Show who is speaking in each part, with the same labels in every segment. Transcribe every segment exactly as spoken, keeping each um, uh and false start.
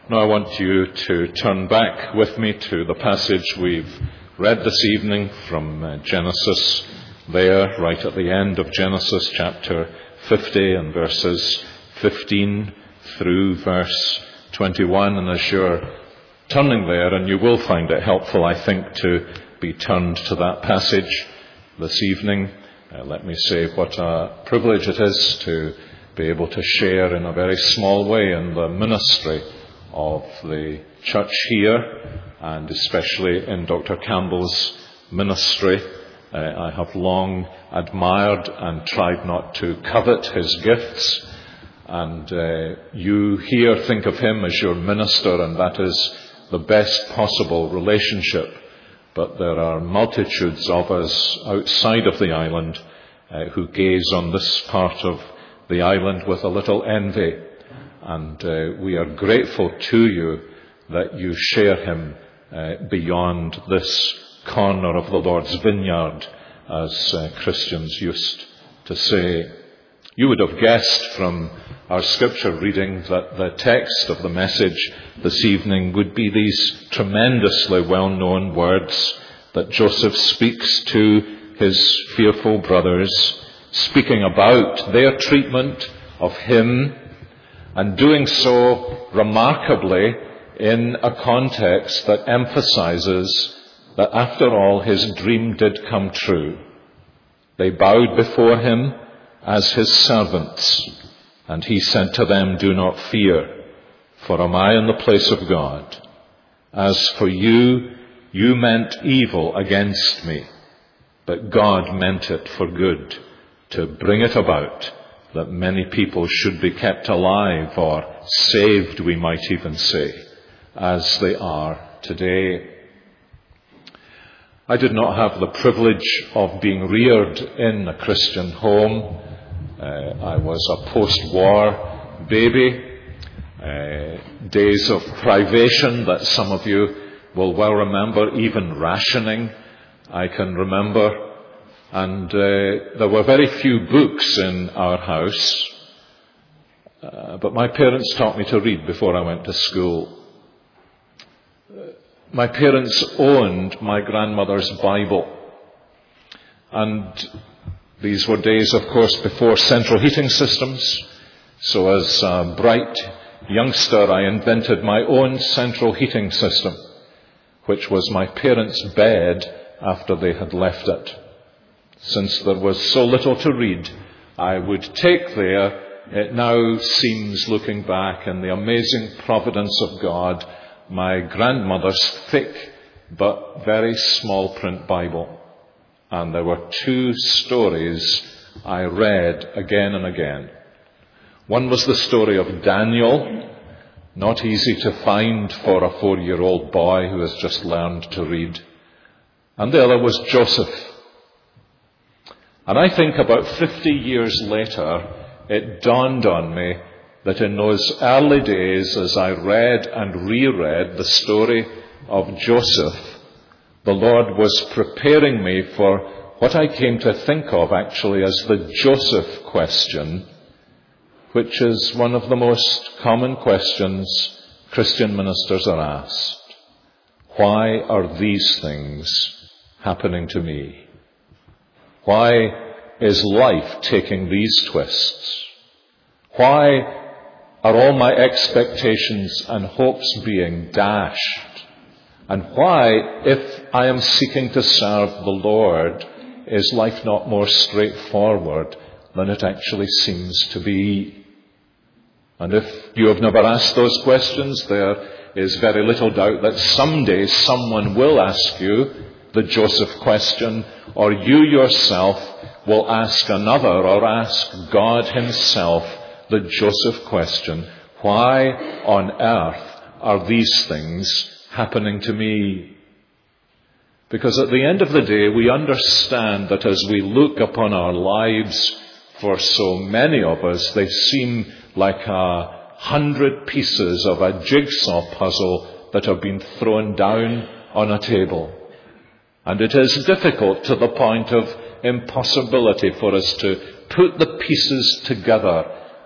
Speaker 1: Now I want you to turn back with me to the passage we've read this evening from uh, Genesis, there, right at the end of Genesis chapter fifty and verses fifteen through verse twenty-one. And as you're turning there, and you will find it helpful, I think, to be turned to that passage this evening, uh, let me say what a privilege it is to be able to share in a very small way in the ministry of the church here, and especially in Doctor Campbell's ministry. Uh, I have long admired and tried not to covet his gifts, and uh, you here think of him as your minister, and that is the best possible relationship. But there are multitudes of us outside of the island uh, who gaze on this part of the island with a little envy. And uh, we are grateful to you that you share him uh, beyond this corner of the Lord's vineyard, as uh, Christians used to say. You would have guessed from our scripture reading that the text of the message this evening would be these tremendously well-known words that Joseph speaks to his fearful brothers, speaking about their treatment of him, and doing so remarkably in a context that emphasizes that after all his dream did come true. They bowed before him as his servants, and he said to them, "Do not fear, for am I in the place of God? As for you, you meant evil against me, but God meant it for good, to bring it about that many people should be kept alive, or saved, we might even say, as they are today." I did not have the privilege of being reared in a Christian home. Uh, I was a post-war baby. Uh, days of privation that some of you will well remember, even rationing, I can remember. And uh, there were very few books in our house, uh, but my parents taught me to read before I went to school. Uh, my parents owned my grandmother's Bible, and these were days, of course, before central heating systems. So as a bright youngster, I invented my own central heating system, which was my parents' bed after they had left it. Since there was so little to read, I would take there, it now seems, looking back, in the amazing providence of God, my grandmother's thick but very small print Bible. And there were two stories I read again and again. One was the story of Daniel, not easy to find for a four-year-old boy who has just learned to read. And the other was Joseph. And I think about fifty years later, it dawned on me that in those early days, as I read and reread the story of Joseph, the Lord was preparing me for what I came to think of actually as the Joseph question, which is one of the most common questions Christian ministers are asked. Why are these things happening to me? Why is life taking these twists? Why are all my expectations and hopes being dashed? And why, if I am seeking to serve the Lord, is life not more straightforward than it actually seems to be? And if you have never asked those questions, there is very little doubt that someday someone will ask you the Joseph question, or you yourself will ask another, or ask God himself the Joseph question. Why on earth are these things happening to me? Because at the end of the day, we understand that as we look upon our lives, for so many of us, they seem like a hundred pieces of a jigsaw puzzle that have been thrown down on a table. And it is difficult to the point of impossibility for us to put the pieces together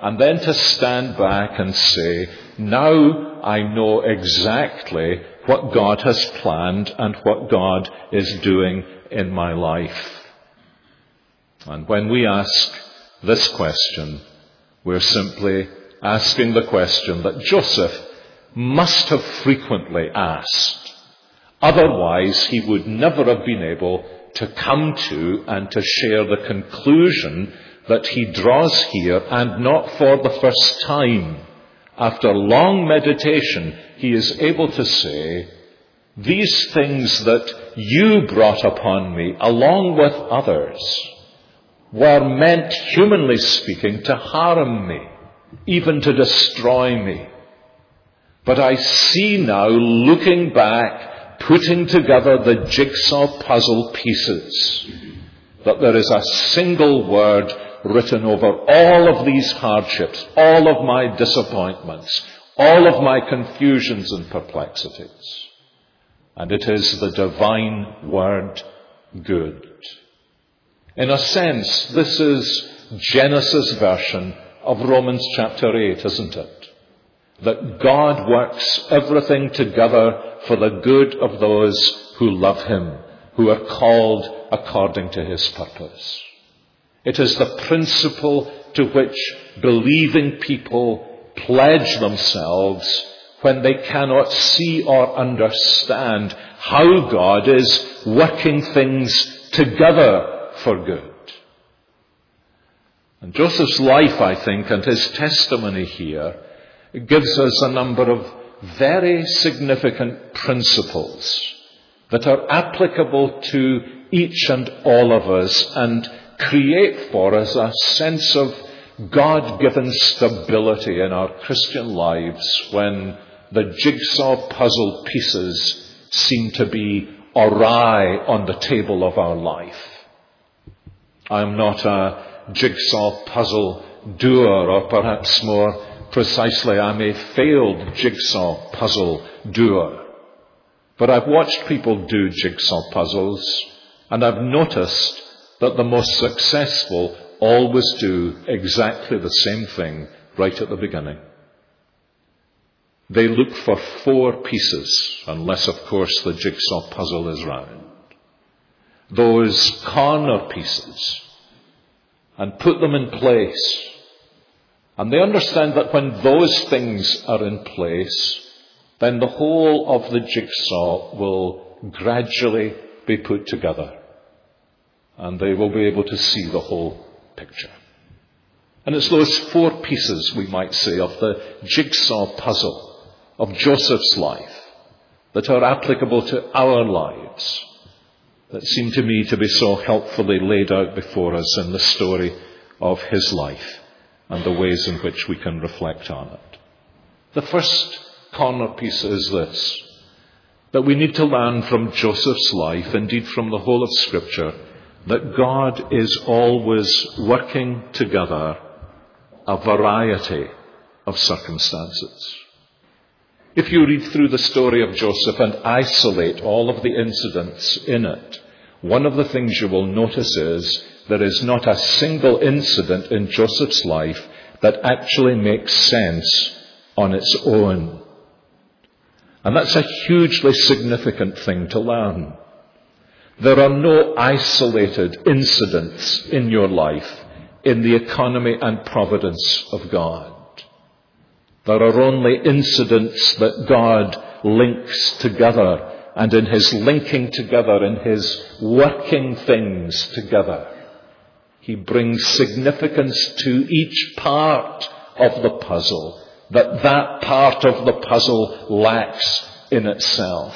Speaker 1: and then to stand back and say, now I know exactly what God has planned and what God is doing in my life. And when we ask this question, we're simply asking the question that Joseph must have frequently asked. Otherwise, he would never have been able to come to and to share the conclusion that he draws here, and not for the first time. After long meditation, he is able to say, these things that you brought upon me, along with others, were meant, humanly speaking, to harm me, even to destroy me. But I see now, looking back, putting together the jigsaw puzzle pieces, that there is a single word written over all of these hardships, all of my disappointments, all of my confusions and perplexities. And it is the divine word, good. In a sense, this is Genesis' version of Romans chapter eight, isn't it? That God works everything together for the good of those who love him, who are called according to his purpose. It is the principle to which believing people pledge themselves when they cannot see or understand how God is working things together for good. And Joseph's life, I think, and his testimony here gives us a number of very significant principles that are applicable to each and all of us and create for us a sense of God-given stability in our Christian lives when the jigsaw puzzle pieces seem to be awry on the table of our life. I'm not a jigsaw puzzle doer, or perhaps more precisely, I'm a failed jigsaw puzzle doer. But I've watched people do jigsaw puzzles, and I've noticed that the most successful always do exactly the same thing right at the beginning. They look for four pieces, unless, of course, the jigsaw puzzle is round. Those corner pieces, and put them in place. And they understand that when those things are in place, then the whole of the jigsaw will gradually be put together. And they will be able to see the whole picture. And it's those four pieces, we might say, of the jigsaw puzzle of Joseph's life that are applicable to our lives, that seem to me to be so helpfully laid out before us in the story of his life and the ways in which we can reflect on it. The first corner piece is this, that we need to learn from Joseph's life, indeed from the whole of Scripture, that God is always working together a variety of circumstances. If you read through the story of Joseph and isolate all of the incidents in it, one of the things you will notice is there is not a single incident in Joseph's life that actually makes sense on its own. And that's a hugely significant thing to learn. There are no isolated incidents in your life in the economy and providence of God. There are only incidents that God links together, and in his linking together, in his working things together, he brings significance to each part of the puzzle that that part of the puzzle lacks in itself.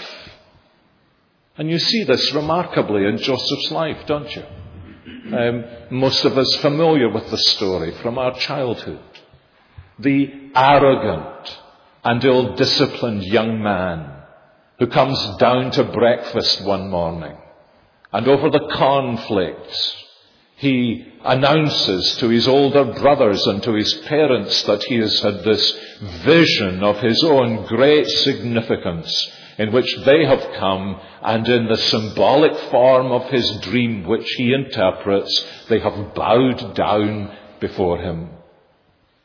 Speaker 1: And you see this remarkably in Joseph's life, don't you? Um, most of us familiar with the story from our childhood. The arrogant and ill-disciplined young man who comes down to breakfast one morning, and over the cornflakes he announces to his older brothers and to his parents that he has had this vision of his own great significance, in which they have come, and in the symbolic form of his dream, which he interprets, they have bowed down before him.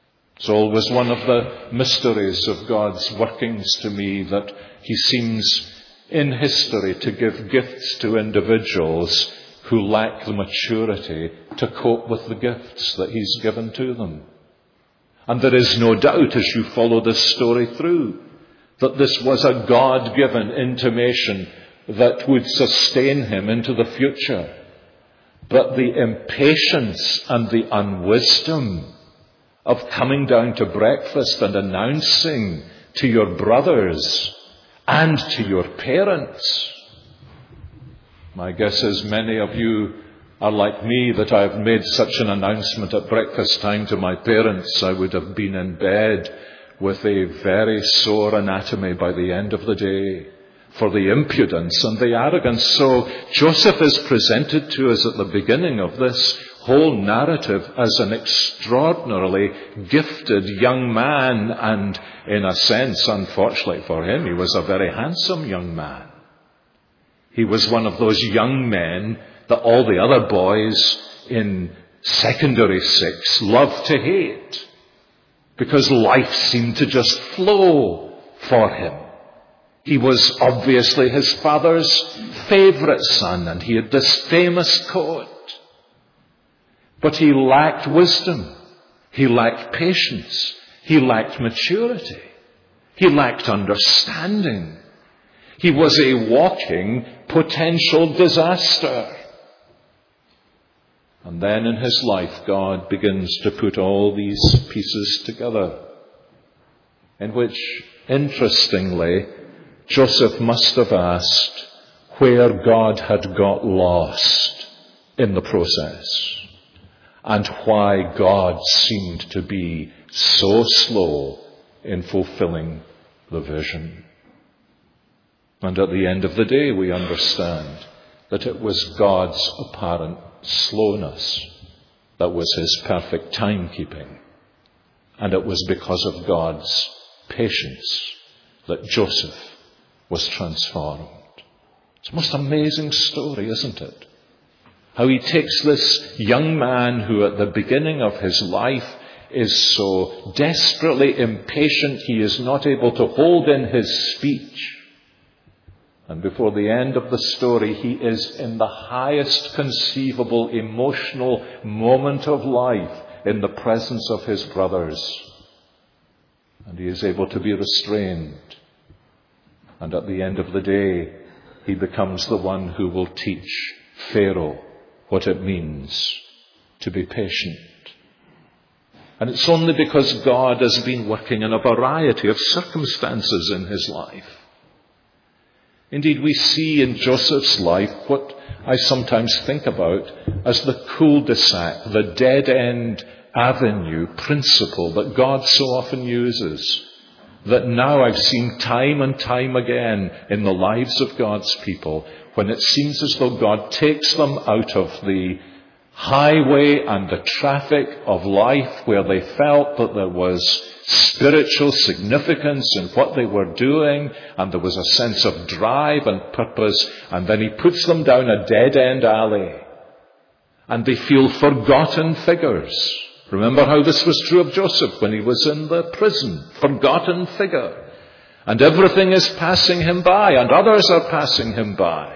Speaker 1: It's always one of the mysteries of God's workings to me that he seems in history to give gifts to individuals who lack the maturity to cope with the gifts that he's given to them. And there is no doubt, as you follow this story through, that this was a God-given intimation that would sustain him into the future. But the impatience and the unwisdom of coming down to breakfast and announcing to your brothers and to your parents. My guess is many of you are like me, that I have made such an announcement at breakfast time to my parents, I would have been in bed with a very sore anatomy by the end of the day for the impudence and the arrogance. So Joseph is presented to us at the beginning of this whole narrative as an extraordinarily gifted young man, and in a sense, unfortunately for him, he was a very handsome young man. He was one of those young men that all the other boys in secondary six loved to hate, because life seemed to just flow for him. He was obviously his father's favourite son, and he had this famous coat. But he lacked wisdom. He lacked patience. He lacked maturity. He lacked understanding. He was a walking potential disaster. And then in his life, God begins to put all these pieces together, in which, interestingly, Joseph must have asked where God had got lost in the process, and why God seemed to be so slow in fulfilling the vision. And at the end of the day, we understand that it was God's apparent slowness that was his perfect timekeeping. And it was because of God's patience that Joseph was transformed. It's a most amazing story, isn't it? How he takes this young man who at the beginning of his life is so desperately impatient he is not able to hold in his speech. And before the end of the story, he is in the highest conceivable emotional moment of life in the presence of his brothers. And he is able to be restrained. And at the end of the day, he becomes the one who will teach Pharaoh what it means to be patient. And it's only because God has been working in a variety of circumstances in his life. Indeed, we see in Joseph's life what I sometimes think about as the cul-de-sac, the dead-end avenue principle that God so often uses, that now I've seen time and time again in the lives of God's people, when it seems as though God takes them out of the highway and the traffic of life where they felt that there was spiritual significance in what they were doing, and there was a sense of drive and purpose, and then he puts them down a dead-end alley, and they feel forgotten figures. Remember how this was true of Joseph when he was in the prison. Forgotten figure. And everything is passing him by, and others are passing him by.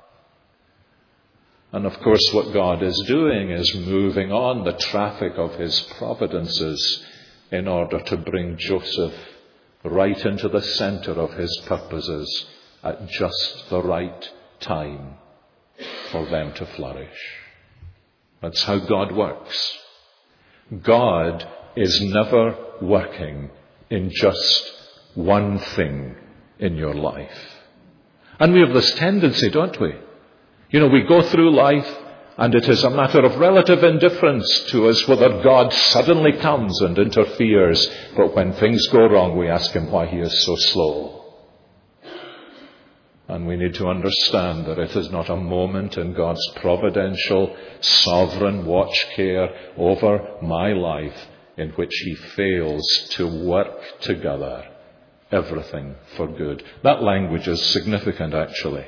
Speaker 1: And of course what God is doing is moving on the traffic of his providences in order to bring Joseph right into the center of his purposes at just the right time for them to flourish. That's how God works. God is never working in just one thing in your life. And we have this tendency, don't we? You know, we go through life and it is a matter of relative indifference to us whether God suddenly comes and interferes. But when things go wrong, we ask him why he is so slow. And we need to understand that it is not a moment in God's providential, sovereign watch care over my life in which he fails to work together everything for good. That language is significant, actually.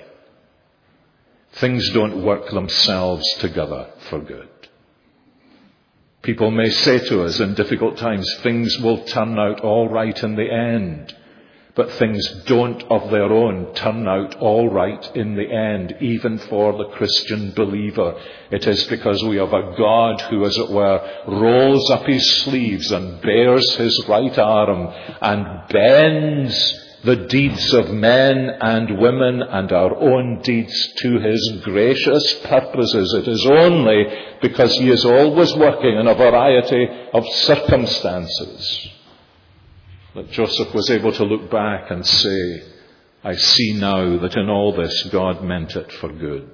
Speaker 1: Things don't work themselves together for good. People may say to us in difficult times, things will turn out all right in the end. But things don't of their own turn out all right in the end, even for the Christian believer. It is because we have a God who, as it were, rolls up his sleeves and bares his right arm and bends the deeds of men and women and our own deeds to his gracious purposes. It is only because he is always working in a variety of circumstances that Joseph was able to look back and say, I see now that in all this God meant it for good.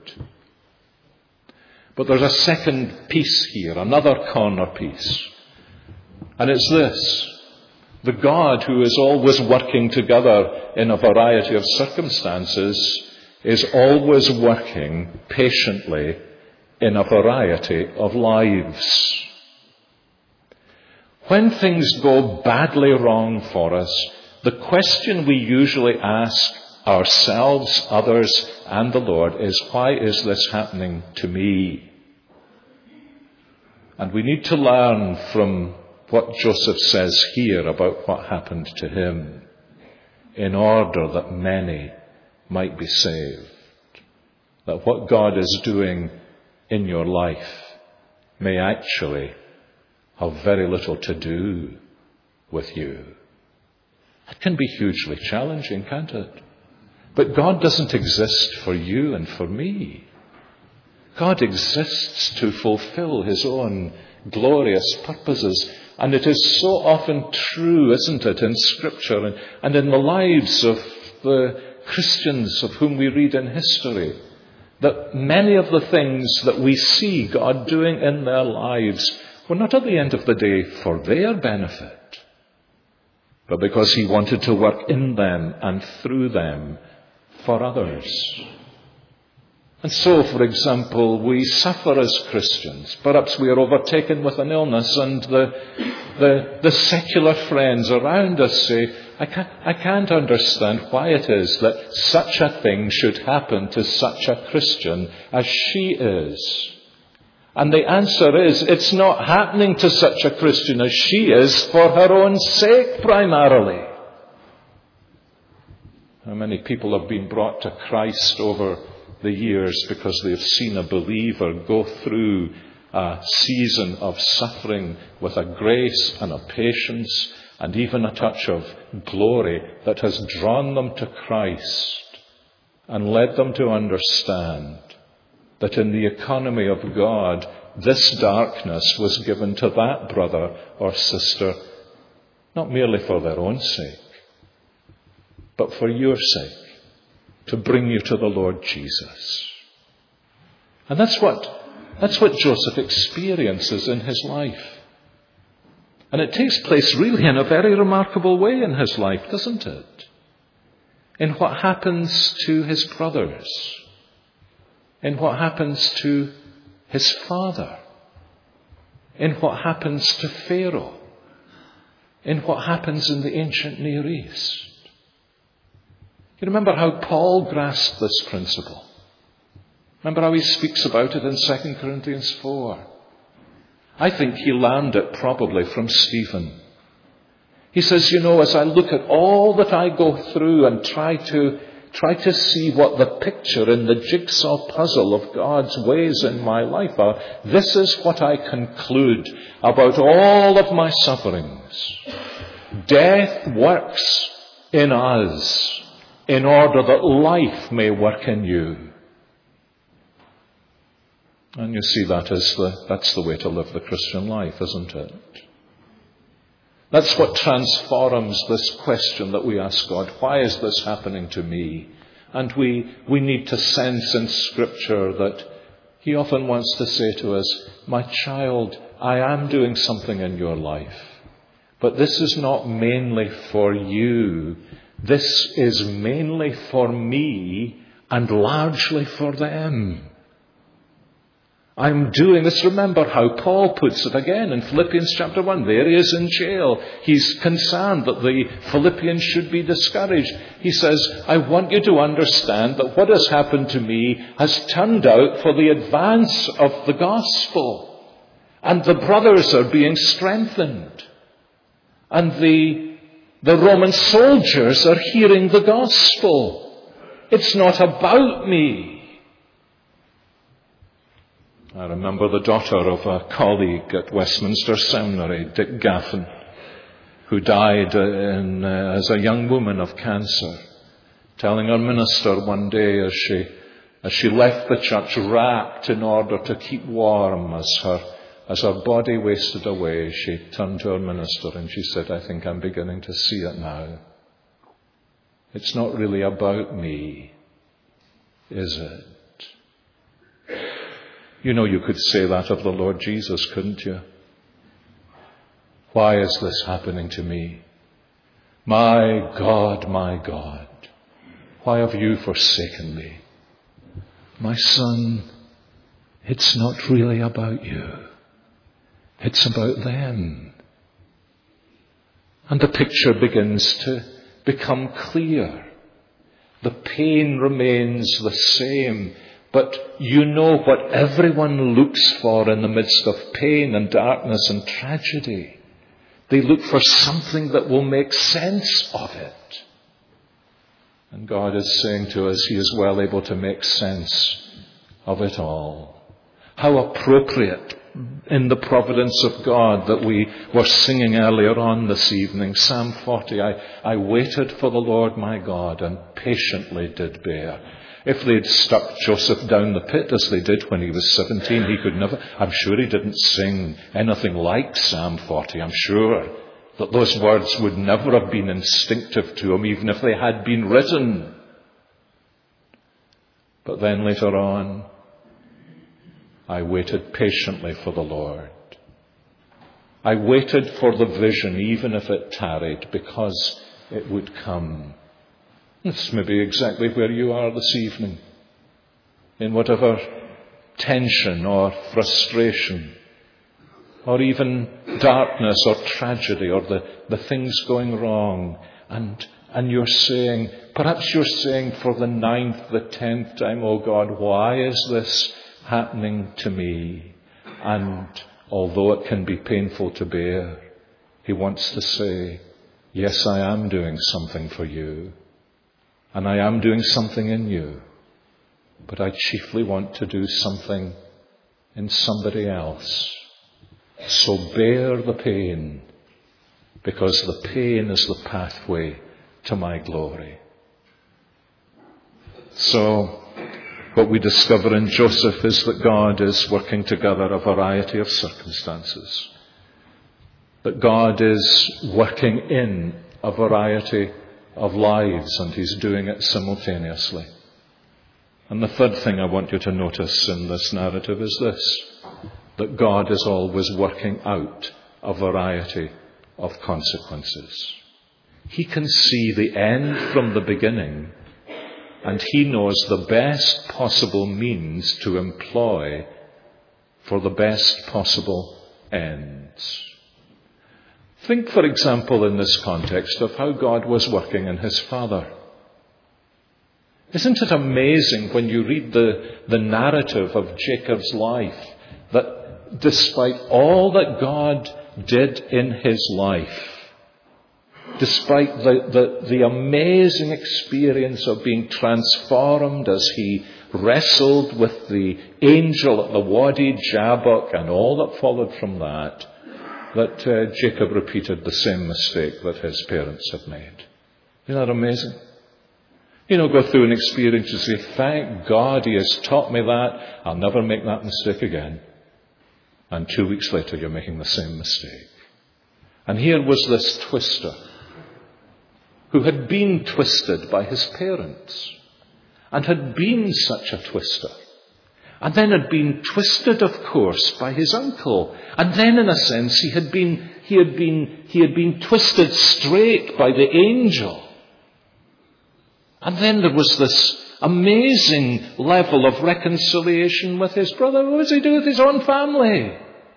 Speaker 1: But there's a second piece here, another corner piece. And it's this. The God who is always working together in a variety of circumstances is always working patiently in a variety of lives. When things go badly wrong for us, the question we usually ask ourselves, others, and the Lord is, why is this happening to me? And we need to learn from what Joseph says here about what happened to him, in order that many might be saved. That what God is doing in your life may actually have very little to do with you. It can be hugely challenging, can't it? But God doesn't exist for you and for me. God exists to fulfill his own glorious purposes. And it is so often true, isn't it, in Scripture and, and in the lives of the Christians of whom we read in history, that many of the things that we see God doing in their lives were not at the end of the day for their benefit, but because he wanted to work in them and through them for others. And so, for example, we suffer as Christians. Perhaps we are overtaken with an illness and the, the, the secular friends around us say, I can't, I can't understand why it is that such a thing should happen to such a Christian as she is. And the answer is, it's not happening to such a Christian as she is for her own sake primarily. How many people have been brought to Christ over the years because they've seen a believer go through a season of suffering with a grace and a patience and even a touch of glory that has drawn them to Christ and led them to understand that in the economy of God, this darkness was given to that brother or sister, not merely for their own sake, but for your sake, to bring you to the Lord Jesus. And that's what, that's what Joseph experiences in his life. And it takes place really in a very remarkable way in his life, doesn't it? In what happens to his brothers, in what happens to his father, in what happens to Pharaoh, in what happens in the ancient Near East. You remember how Paul grasped this principle? Remember how he speaks about it in Second Corinthians four? I think he learned it probably from Stephen. He says, you know, as I look at all that I go through and try to try to see what the picture in the jigsaw puzzle of God's ways in my life are, this is what I conclude about all of my sufferings. Death works in us in order that life may work in you. And you see, that is the, that's the way to live the Christian life, isn't it? That's what transforms this question that we ask God, why is this happening to me? And we, we need to sense in Scripture that he often wants to say to us, my child, I am doing something in your life, but this is not mainly for you. This is mainly for me and largely for them. I'm doing this. Remember how Paul puts it again in Philippians chapter one. There he is in jail. He's concerned that the Philippians should be discouraged. He says, I want you to understand that what has happened to me has turned out for the advance of the gospel. And the brothers are being strengthened. And the, the Roman soldiers are hearing the gospel. It's not about me. I remember the daughter of a colleague at Westminster Seminary, Dick Gaffin, who died in, uh, as a young woman of cancer, telling her minister one day as she, as she left the church wrapped in order to keep warm as her As her body wasted away, she turned to her minister and she said, I think I'm beginning to see it now. It's not really about me, is it? You know, you could say that of the Lord Jesus, couldn't you? Why is this happening to me? My God, my God, why have you forsaken me? My son, it's not really about you. It's about them. And the picture begins to become clear. The pain remains the same, but you know what everyone looks for in the midst of pain and darkness and tragedy. They look for something that will make sense of it. And God is saying to us, He is well able to make sense of it all. How appropriate in the providence of God that we were singing earlier on this evening, Psalm forty, I, I waited for the Lord my God and patiently did bear. If they'd stuck Joseph down the pit as they did when he was seventeen, he could never, I'm sure he didn't sing anything like Psalm forty. I'm sure that those words would never have been instinctive to him, even if they had been written. But then later on, I waited patiently for the Lord. I waited for the vision, even if it tarried, because it would come. This may be exactly where you are this evening, in whatever tension or frustration, or even darkness or tragedy, or the, the things going wrong, and and you're saying, perhaps you're saying for the ninth, the tenth time, oh God, why is this happening to me? And although it can be painful to bear, He wants to say, yes, I am doing something for you, and I am doing something in you, but I chiefly want to do something in somebody else. So bear the pain, because the pain is the pathway to my glory. So what we discover in Joseph is that God is working together a variety of circumstances. That God is working in a variety of lives, and He's doing it simultaneously. And the third thing I want you to notice in this narrative is this, that God is always working out a variety of consequences. He can see the end from the beginning, and He knows the best possible means to employ for the best possible ends. Think, for example, in this context of how God was working in His father. Isn't it amazing when you read the, the narrative of Jacob's life that despite all that God did in his life, despite the, the, the amazing experience of being transformed as he wrestled with the angel at the Wadi Jabbok and all that followed from that, that uh, Jacob repeated the same mistake that his parents had made. Isn't that amazing? You know, go through an experience and say, thank God He has taught me that. I'll never make that mistake again. And two weeks later, you're making the same mistake. And here was this twister who had been twisted by his parents and had been such a twister. And then had been twisted, of course, by his uncle. And then, in a sense, he had been, he had been, he had been twisted straight by the angel. And then there was this amazing level of reconciliation with his brother. What does he do with his own family?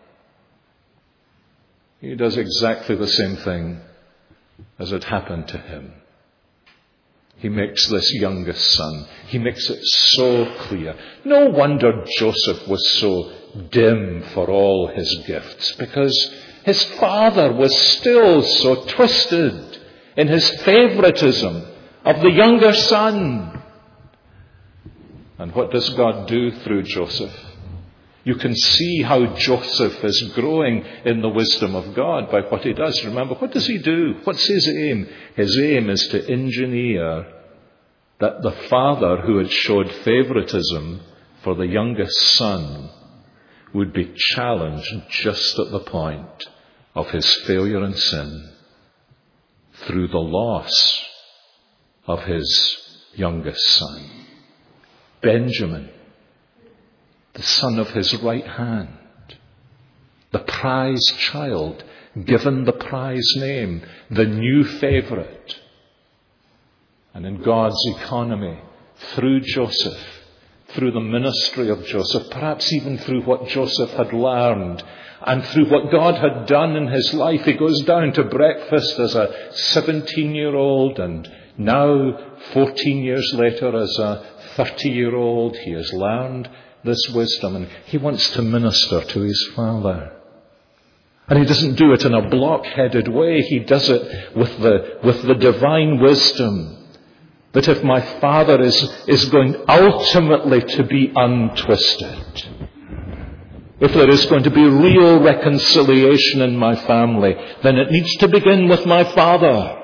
Speaker 1: He does exactly the same thing as had happened to him. He makes this youngest son, he makes it so clear. No wonder Joseph was so dim for all his gifts, because his father was still so twisted in his favoritism of the younger son. And what does God do through Joseph? You can see how Joseph is growing in the wisdom of God by what he does. Remember, what does he do? What's his aim? His aim is to engineer that the father who had showed favoritism for the youngest son would be challenged just at the point of his failure and sin through the loss of his youngest son. Benjamin, the son of his right hand, the prize child, given the prize name, the new favorite. And in God's economy, through Joseph, through the ministry of Joseph, perhaps even through what Joseph had learned, and through what God had done in his life, he goes down to breakfast as a seventeen-year-old, and now, fourteen years later, as a thirty-year-old, he has learned this wisdom, and he wants to minister to his father. And he doesn't do it in a block-headed way. He does it with the, with the divine wisdom that if my father is, is going ultimately to be untwisted, if there is going to be real reconciliation in my family, then it needs to begin with my father.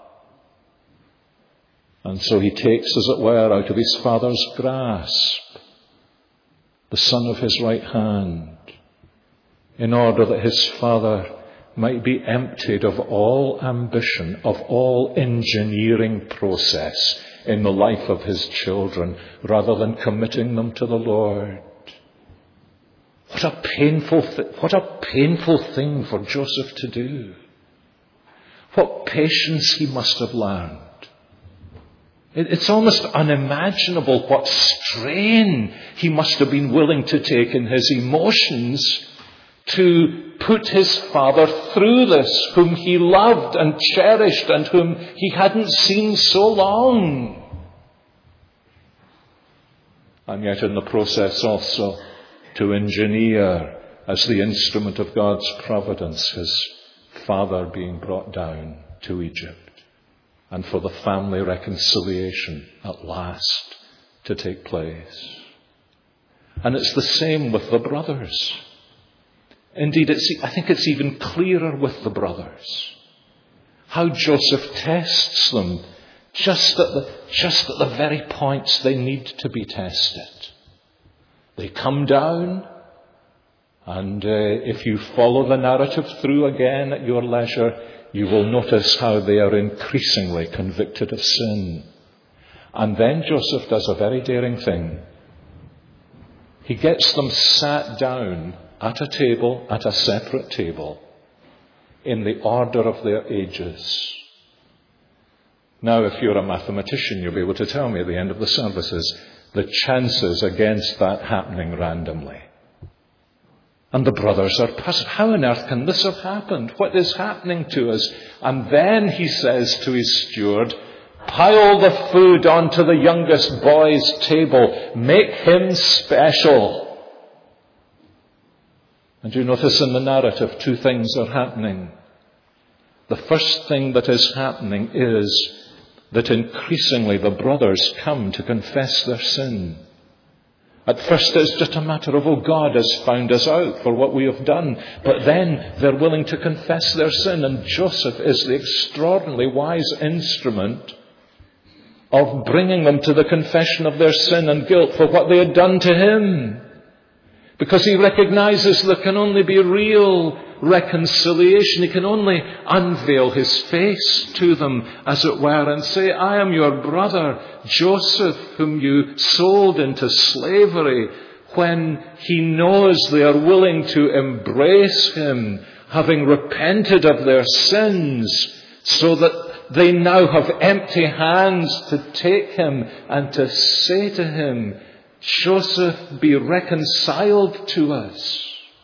Speaker 1: And so he takes, as it were, out of his father's grasp the son of his right hand, in order that his father might be emptied of all ambition, of all engineering process in the life of his children, rather than committing them to the Lord. What a painful, th- what a painful thing for Joseph to do. What patience he must have learned. It's almost unimaginable what strain he must have been willing to take in his emotions to put his father through this, whom he loved and cherished and whom he hadn't seen so long. And yet in the process also to engineer, as the instrument of God's providence, his father being brought down to Egypt. And for the family reconciliation at last to take place. And it's the same with the brothers. Indeed, it's, I think it's even clearer with the brothers. How Joseph tests them just at the, just at the very points they need to be tested. They come down, and uh, if you follow the narrative through again at your leisure, you will notice how they are increasingly convicted of sin. And then Joseph does a very daring thing. He gets them sat down at a table, at a separate table, in the order of their ages. Now, if you're a mathematician, you'll be able to tell me at the end of the services the chances against that happening randomly. And the brothers are puzzled. How on earth can this have happened? What is happening to us? And then he says to his steward, pile the food onto the youngest boy's table. Make him special. And you notice in the narrative, two things are happening. The first thing that is happening is that increasingly the brothers come to confess their sin. At first it's just a matter of, oh, God has found us out for what we have done. But then they're willing to confess their sin. And Joseph is the extraordinarily wise instrument of bringing them to the confession of their sin and guilt for what they had done to him. Because he recognizes there can only be real reconciliation. He can only unveil his face to them, as it were, and say, I am your brother, Joseph, whom you sold into slavery, when he knows they are willing to embrace him, having repented of their sins, so that they now have empty hands to take him and to say to him, Joseph, be reconciled to us.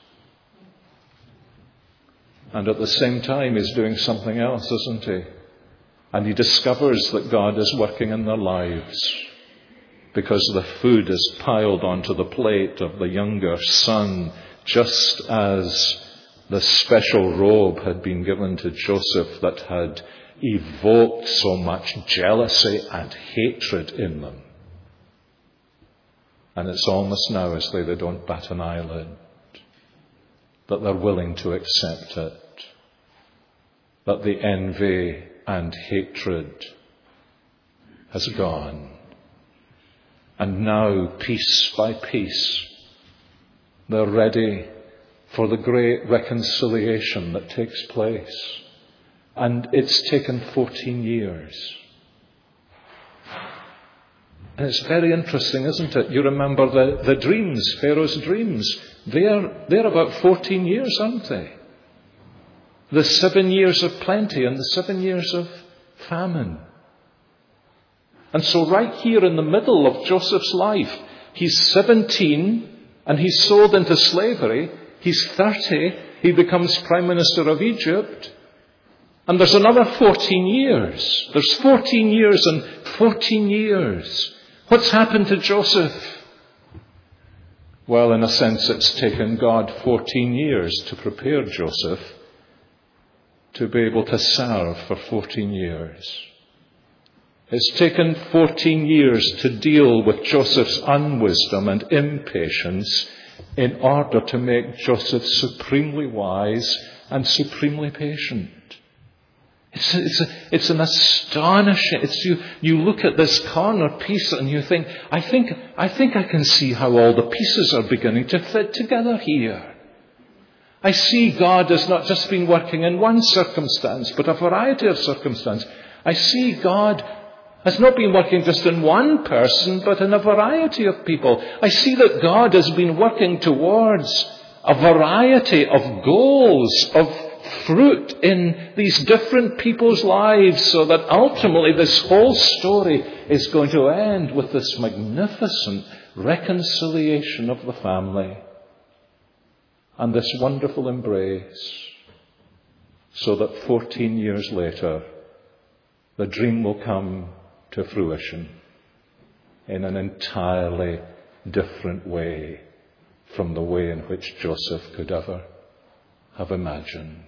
Speaker 1: And at the same time, he's doing something else, isn't he? And he discovers that God is working in their lives. because the food is piled onto the plate of the younger son, just as the special robe had been given to Joseph that had evoked so much jealousy and hatred in them. And it's almost now as though they don't bat an eyelid, that they're willing to accept it, that the envy and hatred has gone. And now, piece by piece, they're ready for the great reconciliation that takes place. And it's taken fourteen years. And it's very interesting, isn't it? You remember the, the dreams, Pharaoh's dreams. They're, they're about fourteen years, aren't they? The seven years of plenty and the seven years of famine. And so right here in the middle of Joseph's life, he's seventeen and he's sold into slavery. He's thirty, he becomes Prime Minister of Egypt. And there's another fourteen years. There's fourteen years and fourteen years. What's happened to Joseph? Well, in a sense, it's taken God fourteen years to prepare Joseph to be able to serve for fourteen years. It's taken fourteen years to deal with Joseph's unwisdom and impatience in order to make Joseph supremely wise and supremely patient. It's, it's, a, it's an astonishing, it's you, you look at this corner piece and you think, I think, I think I can see how all the pieces are beginning to fit together here. I see God has not just been working in one circumstance, but a variety of circumstances. I see God has not been working just in one person, but in a variety of people. I see that God has been working towards a variety of goals, of fruit in these different people's lives, so that ultimately this whole story is going to end with this magnificent reconciliation of the family and this wonderful embrace, so that fourteen years later the dream will come to fruition in an entirely different way from the way in which Joseph could ever have imagined.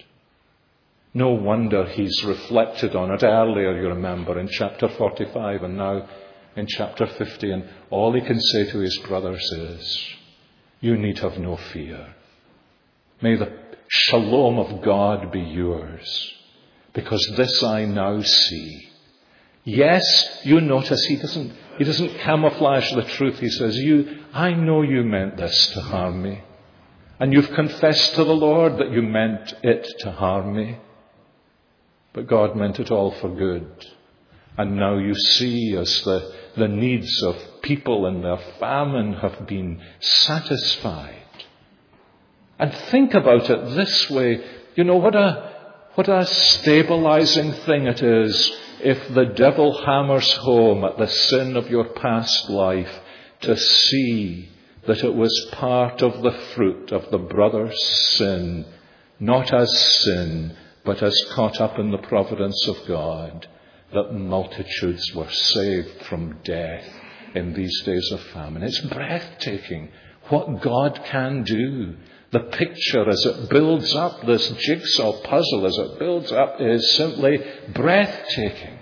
Speaker 1: No wonder he's reflected on it earlier, you remember, in chapter forty-five and now in chapter fifty. And all he can say to his brothers is, you need have no fear. May the shalom of God be yours, because this I now see. Yes, you notice he doesn't, he doesn't camouflage the truth. He says, you, I know you meant this to harm me. And you've confessed to the Lord that you meant it to harm me. But God meant it all for good. And now you see as the, the needs of people in their famine have been satisfied. And think about it this way. You know, what a, what a stabilizing thing it is if the devil hammers home at the sin of your past life to see that it was part of the fruit of the brother's sin, not as sin, but as caught up in the providence of God, that multitudes were saved from death in these days of famine. It's breathtaking what God can do. The picture as it builds up, this jigsaw puzzle as it builds up, is simply breathtaking.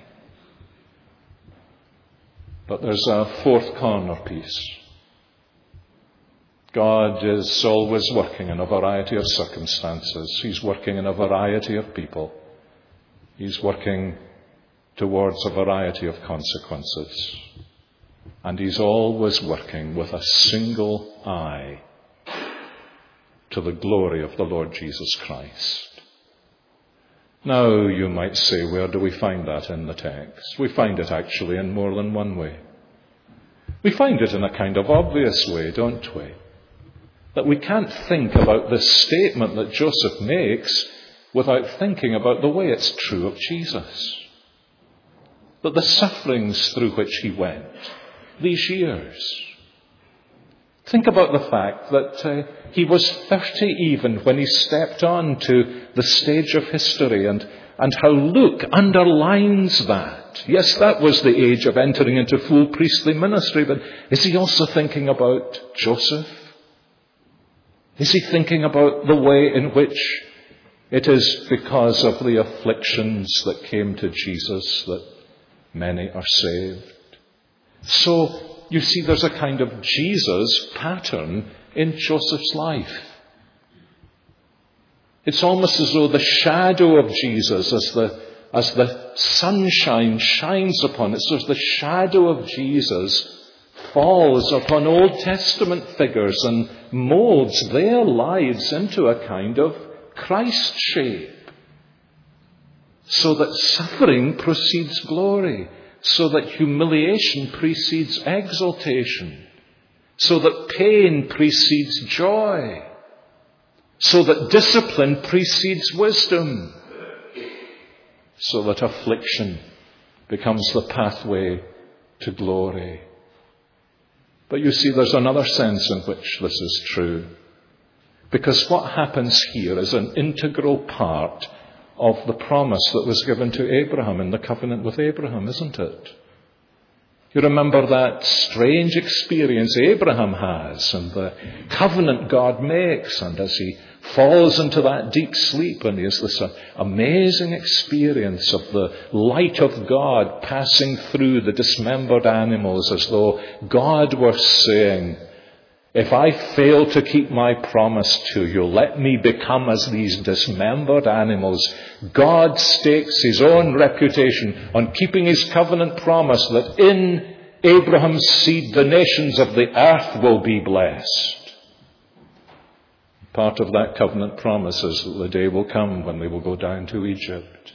Speaker 1: But there's a fourth corner piece. God is always working in a variety of circumstances. He's working in a variety of people. He's working towards a variety of consequences. And he's always working with a single eye to the glory of the Lord Jesus Christ. Now, you might say, where do we find that in the text? We find it actually in more than one way. We find it in a kind of obvious way, don't we? That we can't think about this statement that Joseph makes without thinking about the way it's true of Jesus. That the sufferings through which he went, these years. Think about the fact that uh, he was thirty even when he stepped on to the stage of history, and, and how Luke underlines that. that. Yes, that was the age of entering into full priestly ministry, but is he also thinking about Joseph? Is he thinking about the way in which it is because of the afflictions that came to Jesus that many are saved? So, you see, there's a kind of Jesus pattern in Joseph's life. It's almost as though the shadow of Jesus, as the, as the sunshine shines upon it, so as the shadow of Jesus falls upon Old Testament figures and molds their lives into a kind of Christ shape. So that suffering precedes glory. So that humiliation precedes exaltation. So that pain precedes joy. So that discipline precedes wisdom. So that affliction becomes the pathway to glory. But you see, there's another sense in which this is true. Because what happens here is an integral part of the promise that was given to Abraham in the covenant with Abraham, isn't it? You remember that strange experience Abraham has and the covenant God makes, and as he falls into that deep sleep and he has this amazing experience of the light of God passing through the dismembered animals, as though God were saying, if I fail to keep my promise to you, let me become as these dismembered animals. God stakes his own reputation on keeping his covenant promise that in Abraham's seed the nations of the earth will be blessed. Part of that covenant promise is that the day will come when they will go down to Egypt.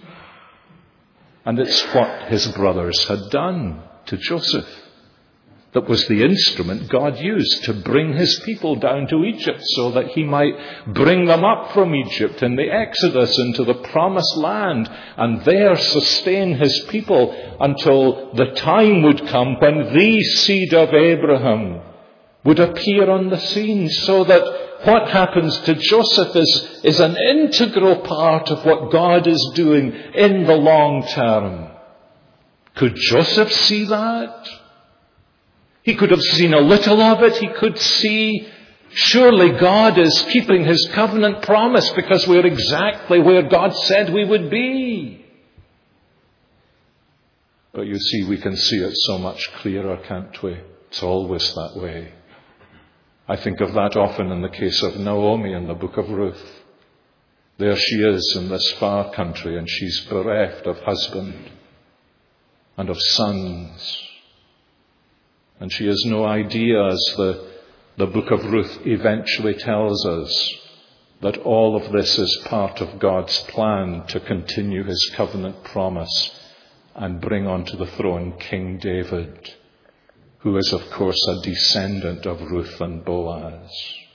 Speaker 1: And it's what his brothers had done to Joseph that was the instrument God used to bring his people down to Egypt so that he might bring them up from Egypt in the Exodus into the promised land and there sustain his people until the time would come when the seed of Abraham would appear on the scene, so that what happens to Joseph is, is an integral part of what God is doing in the long term. Could Joseph see that? He could have seen a little of it. He could see, surely God is keeping his covenant promise because we're exactly where God said we would be. But you see, we can see it so much clearer, can't we? It's always that way. I think of that often in the case of Naomi in the book of Ruth. There she is in this far country, and she's bereft of husband and of sons. And she has no idea, as the, the book of Ruth eventually tells us, that all of this is part of God's plan to continue his covenant promise and bring onto the throne King David, who is, of course, a descendant of Ruth and Boaz.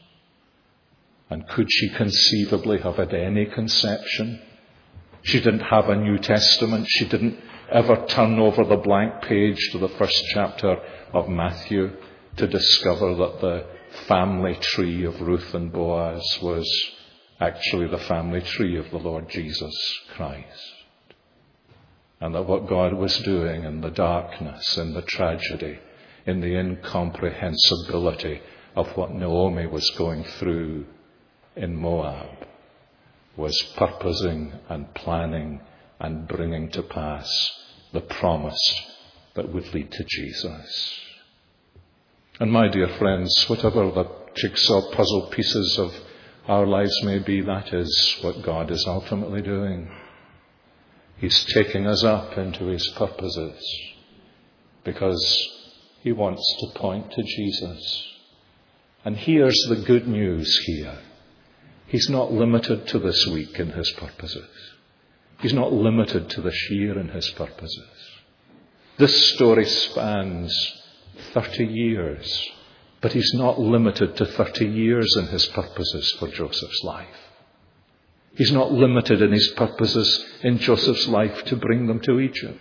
Speaker 1: And could she conceivably have had any conception? She didn't have a New Testament. She didn't ever turn over the blank page to the first chapter of Matthew to discover that the family tree of Ruth and Boaz was actually the family tree of the Lord Jesus Christ. And that what God was doing in the darkness, in the tragedy, in the incomprehensibility of what Naomi was going through in Moab, was purposing and planning and bringing to pass the promise that would lead to Jesus. And my dear friends, whatever the jigsaw puzzle pieces of our lives may be, that is what God is ultimately doing. He's taking us up into his purposes because he wants to point to Jesus. And here's the good news here. He's not limited to this week in his purposes. He's not limited to this year in his purposes. This story spans thirty years, but he's not limited to thirty years in his purposes for Joseph's life. He's not limited in his purposes in Joseph's life to bring them to Egypt.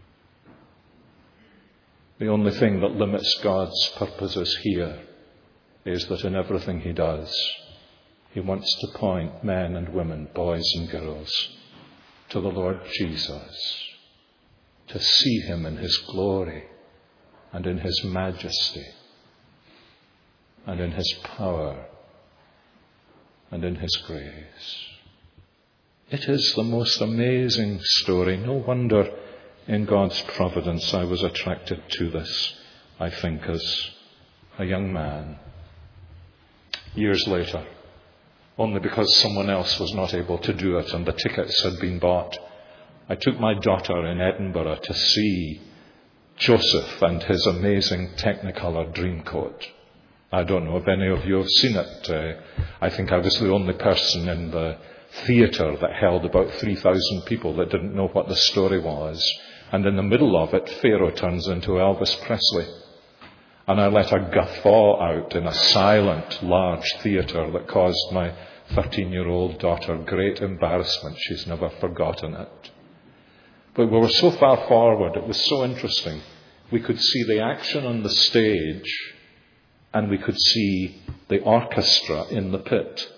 Speaker 1: The only thing that limits God's purposes here is that in everything he does, he wants to point men and women, boys and girls, to the Lord Jesus. to see him in his glory and in his majesty and in his power and in his grace. It is the most amazing story. No wonder in God's providence I was attracted to this, I think, as a young man. Years later, only because someone else was not able to do it and the tickets had been bought, I took my daughter in Edinburgh to see Joseph and his amazing Technicolor Dreamcoat. I don't know if any of you have seen it. Uh, I think I was the only person in the theatre that held about three thousand people that didn't know what the story was. And in the middle of it, Pharaoh turns into Elvis Presley. And I let a guffaw out in a silent, large theatre that caused my thirteen-year-old daughter great embarrassment. She's never forgotten it. But we were so far forward, it was so interesting. We could see the action on the stage, and we could see the orchestra in the pit.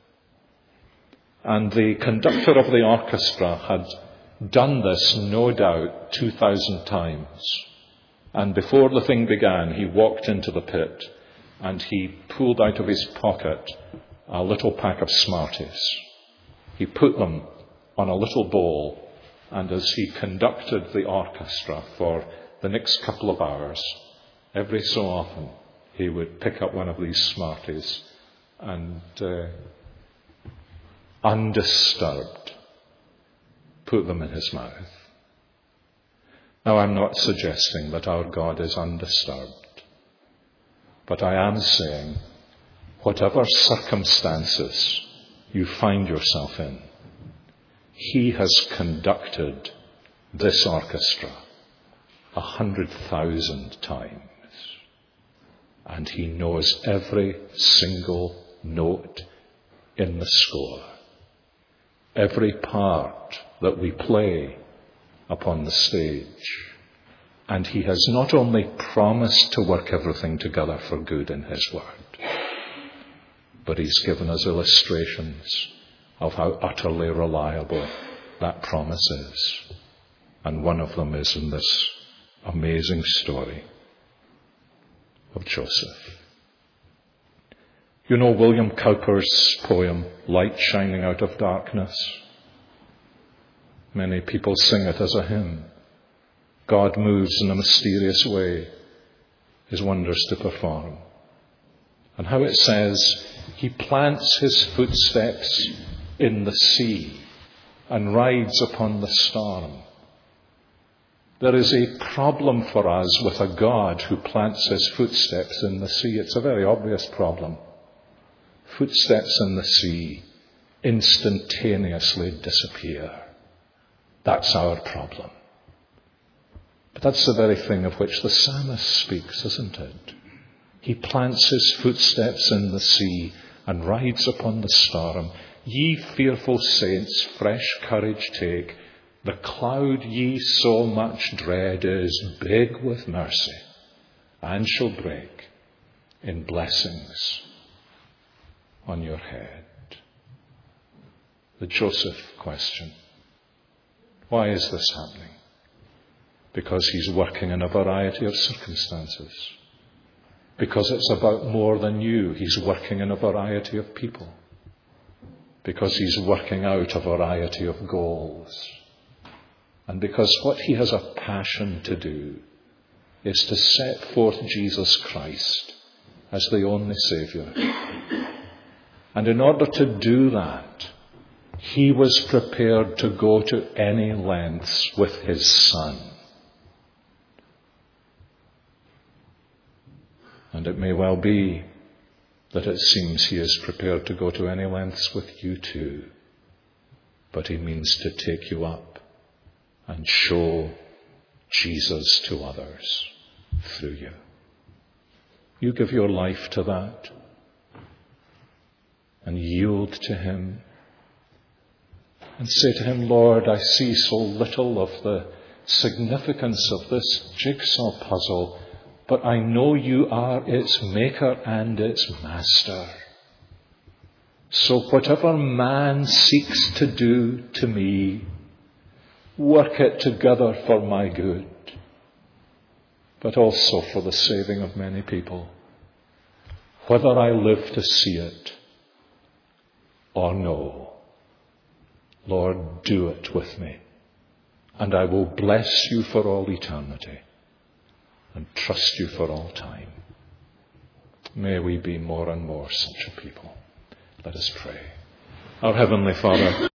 Speaker 1: And the conductor of the orchestra had done this, no doubt, two thousand times. And before the thing began, he walked into the pit and he pulled out of his pocket a little pack of Smarties. He put them on a little bowl, and as he conducted the orchestra for the next couple of hours, every so often he would pick up one of these Smarties and, uh, undisturbed, put them in his mouth. Now, I'm not suggesting that our God is undisturbed, but I am saying, whatever circumstances you find yourself in, he has conducted this orchestra a hundred thousand times, and he knows every single note in the score, every part that we play upon the stage. And he has not only promised to work everything together for good in his word, but he's given us illustrations of how utterly reliable that promise is. And one of them is in this amazing story of Joseph. You know William Cowper's poem, Light Shining Out of Darkness? Many people sing it as a hymn. God moves in a mysterious way, his wonders to perform. And how it says, he plants his footsteps in the sea and rides upon the storm. There is a problem for us with a God who plants his footsteps in the sea. It's a very obvious problem. Footsteps in the sea instantaneously disappear. That's our problem. But that's the very thing of which the psalmist speaks, isn't it? He plants his footsteps in the sea and rides upon the storm. Ye fearful saints, fresh courage take. The cloud ye so much dread is big with mercy and shall break in blessings on your head. The Joseph question. Why is this happening? Because he's working in a variety of circumstances. Because it's about more than you. He's working in a variety of people. Because he's working out a variety of goals. And because what he has a passion to do is to set forth Jesus Christ as the only Saviour. And in order to do that, he was prepared to go to any lengths with his Son. And it may well be that it seems he is prepared to go to any lengths with you too. But he means to take you up and show Jesus to others through you. You give your life to that and yield to him. And say to him, Lord, I see so little of the significance of this jigsaw puzzle, but I know you are its maker and its master. So whatever man seeks to do to me, work it together for my good, but also for the saving of many people, whether I live to see it or no. Lord, do it with me, and I will bless you for all eternity and trust you for all time. May we be more and more such a people. Let us pray. Our Heavenly Father,